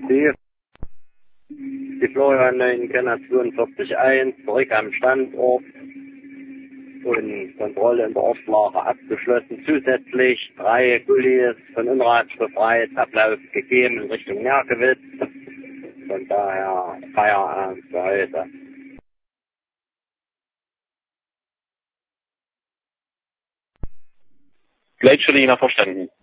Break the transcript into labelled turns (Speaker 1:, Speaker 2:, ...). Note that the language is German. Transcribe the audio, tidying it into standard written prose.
Speaker 1: Die Florian 9 Kenner 42.1 zurück am Standort und Kontrolle in der Ortslage abgeschlossen. Zusätzlich 3 Gullis von Unrat befreit, Ablauf gegeben in Richtung Merkewitz. Von daher Feierabend für heute.
Speaker 2: Gleitschulina verstanden.